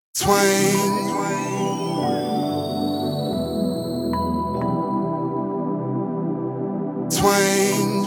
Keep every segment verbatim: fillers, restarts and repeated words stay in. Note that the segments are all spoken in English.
Swing. Swing.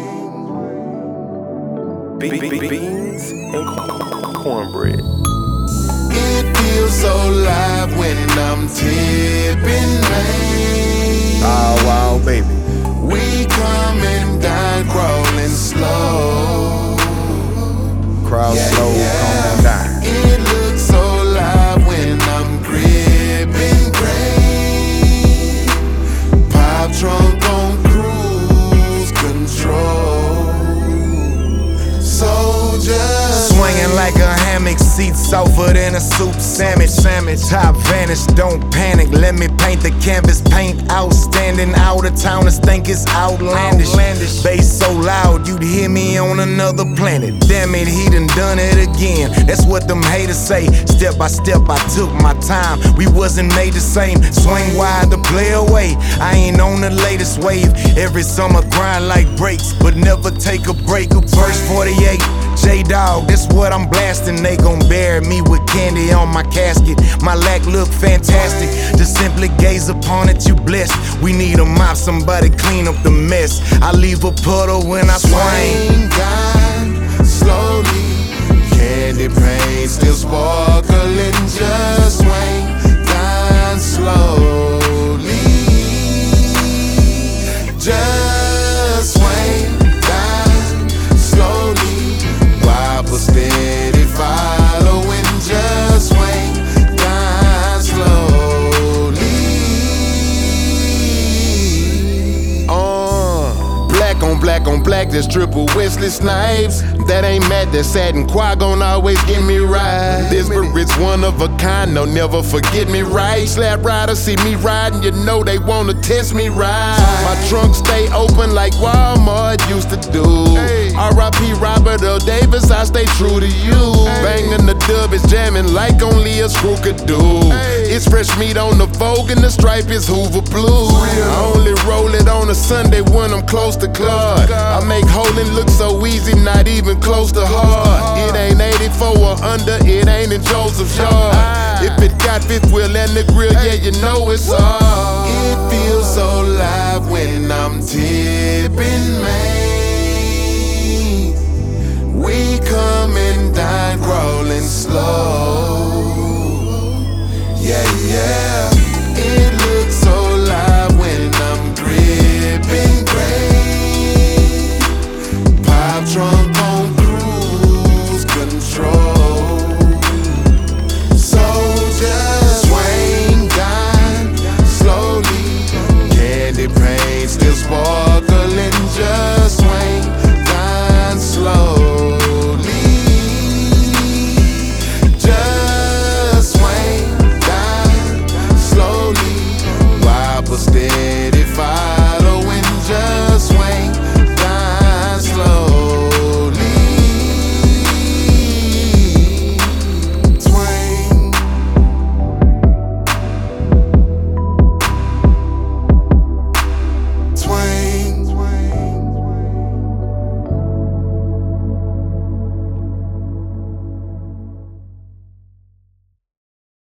Be be be beans and cornbread. It feels so live when I'm tipping, man. Oh wow, baby. We coming down, crawling slow. Crowd Yeah, slow, yeah. calm down. It looks so live when I'm gripping great. Pop trunk on cruise control. Soldiers Swinging like a hammock, seat softer than a soup sandwich. Sandwich, top vanish, don't panic. Let me paint the canvas, paint outstanding. Out of towners think it's outlandish. outlandish. Bass so loud, you'd hear me on another planet. Damn it, he done done it again. That's what them haters say. Step by step, I took my time. We wasn't made the same. Swing wide to play away. I ain't on the latest wave. Every summer grind like breaks, but never take a break. Verse forty-eight. J-Dog, this what I'm blasting. They gon' bury me with candy on my casket. My lack look fantastic. Just simply gaze upon it, you blessed. We need a mop, somebody clean up the mess. I leave a puddle when I swing. swing down slowly. Candy paint still sparkling. Just swing down slowly. Just swing down slowly. Wobble steady following. Just swing down slowly. Uh, black on black on black, that's triple Wesley Snipes. That ain't Matt, that's satin. Qui-Gon always get me right. This it's one of a kind, no, never forget me right. Slap riders see me riding, you know they wanna test me right. My trunk stay open like Walmart used to do. R I P Robert Earl Davis, I stay true to you. Banging the dub is jamming like only a screw could do. It's fresh meat on the Vogue and the stripe is Hoover Blue. I only roll it on a Sunday when I'm close to God. I make holding look so easy, not even close to hard. It ain't eighty-four or under, it ain't in Joseph's yard. If it got fifth wheel and the grill, yeah, you know it's hard. It feels so live when I'm tipping, man. We coming down, crawling slow.